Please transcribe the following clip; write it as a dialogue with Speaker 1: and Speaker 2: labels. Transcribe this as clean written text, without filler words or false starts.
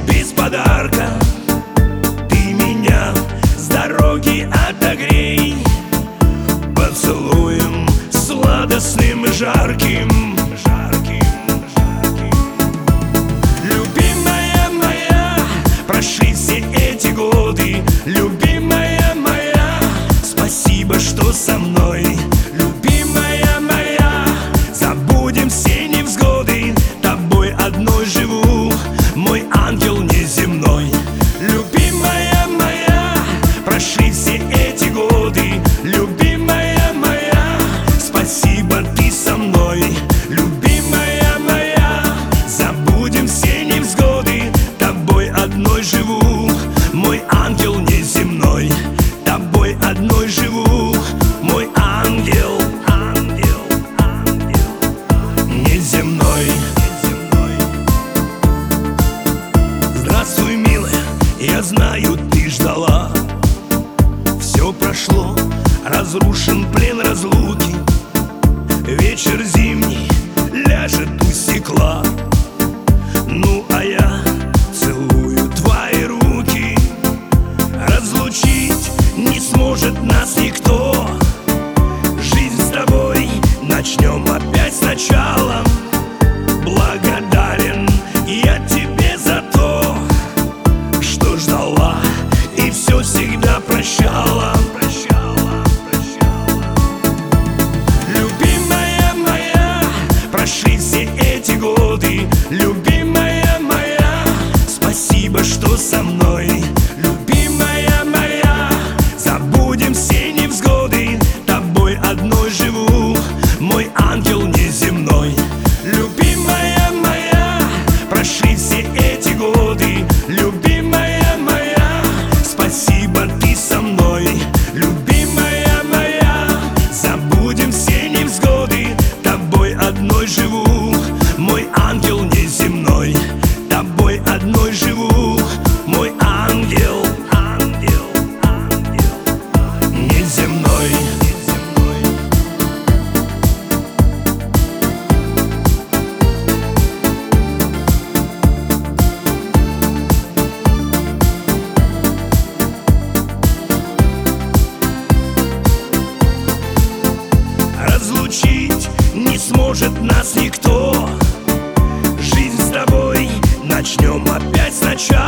Speaker 1: без подарка. Ты меня с дороги отогрей поцелуем сладостным и жарким. Любимая моя, прошли все эти годы. Любимая моя, спасибо, что со мной. Любимая моя, забудем все невзгоды. Тобой одной живу, мой ангел неземной. Любимая моя, прошли все эти годы. Любимая моя, спасибо, ты со мной. Любимая моя, забудем все невзгоды. Тобой одной живу, мой ангел неземной. Тобой одной живу, мой ангел, ангел, ангел неземной. Здравствуй, милая, я знаю, ты ждала. Все прошло, разрушен плен разлуки. Вечер зимний ляжет у стекла. Ну, а я целую твои руки. Разлучить не сможет нас никто. Жизнь с тобой начнем опять сначала. Благодарен я тебе за то, что ждала и все всегда прощала. Любимая моя, прошли все эти годы. Любимая моя, спасибо, что со мной. Любимая моя, забудем все невзгоды. Тобой одной живу, мой ангел неземной. Любимая моя, прошли все эти годы. Любимая моя, спасибо, ты со мной. Любимая моя, забудем все невзгоды. Тобой одной живу, мой ангел неземной. Тобой одной живу, мой ангел, ангел, ангел неземной. Разлучить не сможет нас никто. Жизнь с тобой начнем опять сначала.